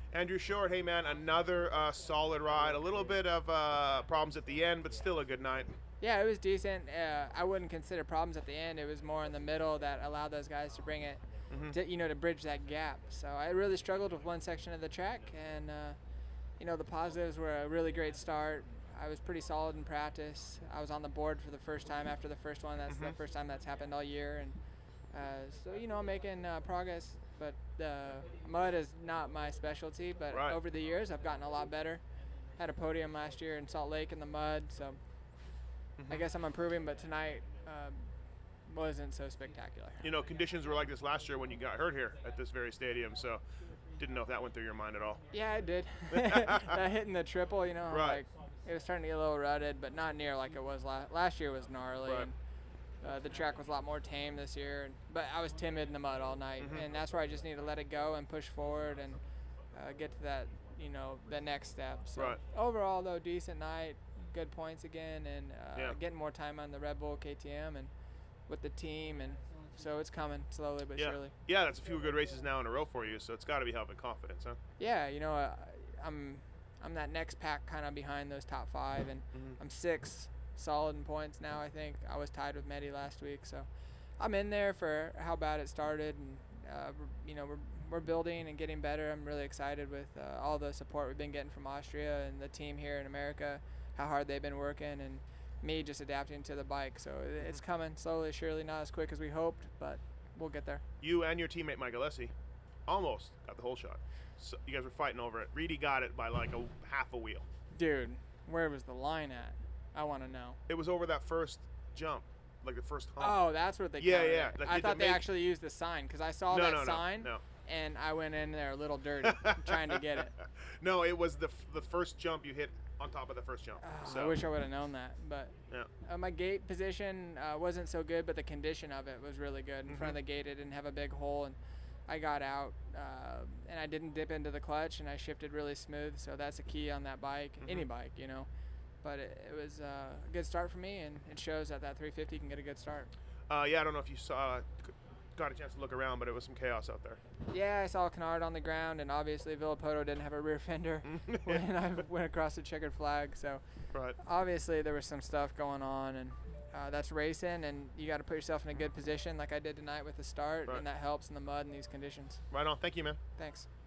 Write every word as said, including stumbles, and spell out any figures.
Andrew Short, hey man, another uh, solid ride. A little bit of uh, problems at the end, but still a good night. Yeah, it was decent. Uh, I wouldn't consider problems at the end. It was more in the middle that allowed those guys to bring it, Mm-hmm. to, you know, to bridge that gap. So I really struggled with one section of the track, and uh, you know, the positives were a really great start. I was pretty solid in practice. I was on the board for the first time after the first one. That's Mm-hmm. the first time that's happened all year, and uh, so you know, I'm making uh, progress. But the mud is not my specialty. But Right. over the years, I've gotten a lot better. Had a podium last year in Salt Lake in the mud, so Mm-hmm. I guess I'm improving. But tonight um, wasn't so spectacular. You know, conditions were like this last year when you got hurt here at this very stadium, so didn't know if that went through your mind at all. Yeah, it did. That hitting the triple, you know, Right. like it was starting to get a little rutted, but not near like it was last. Last year was gnarly, Right. and uh, the track was a lot more tame this year. And, but I was timid in the mud all night, Mhm. and that's where I just need to let it go and push forward and uh, get to that, you know, the next step. So Right. overall, though, decent night, good points again, and uh, Yeah. getting more time on the Red Bull K T M and with the team, and so it's coming slowly but Yeah. surely. Yeah, that's a few good races now in a row for you, so it's got to be helping confidence, huh? Yeah, you know, uh, I'm I'm that next pack kind of behind those top five, and Mhm. I'm six solid in points now. I think I was tied with Medi last week, so I'm in there for how bad it started, and uh, we're- you know we're we're building and getting better. I'm really excited with uh, all the support we've been getting from Austria and the team here in America, how hard they've been working, and me just adapting to the bike. So it- it's coming slowly, surely, not as quick as we hoped, but we'll get there. You and your teammate Mike Alessi almost got the whole shot. So you guys were fighting over it. Reedy got it by like a half a wheel. Dude, where was the line at? I want to know. It was over that first jump, like the first hump. Oh, that's what they Yeah, counted yeah, it. like I the- thought the they make- actually used the sign because I saw no, that no, no, sign no. and I went in there a little dirty trying to get it. No, it was the f- the first jump you hit on top of the first jump. Oh, so I wish I would have known that, but yeah. uh, my gate position uh, wasn't so good, but the condition of it was really good. In front of Mhm. the gate, it didn't have a big hole, and I got out, uh, and I didn't dip into the clutch, and I shifted really smooth. So that's a key on that bike, any Mhm. bike, you know. But it, it was uh, a good start for me, and it shows that that three fifty can get a good start. Uh, yeah, I don't know if you saw, got a chance to look around, but it was some chaos out there. Yeah, I saw Kennard on the ground, and obviously Villapoto didn't have a rear fender when I went across the checkered flag. So Right. obviously there was some stuff going on, and uh, that's racing, and you got to put yourself in a good position like I did tonight with the start, Right. and that helps in the mud in these conditions. Right on. Thank you, man. Thanks.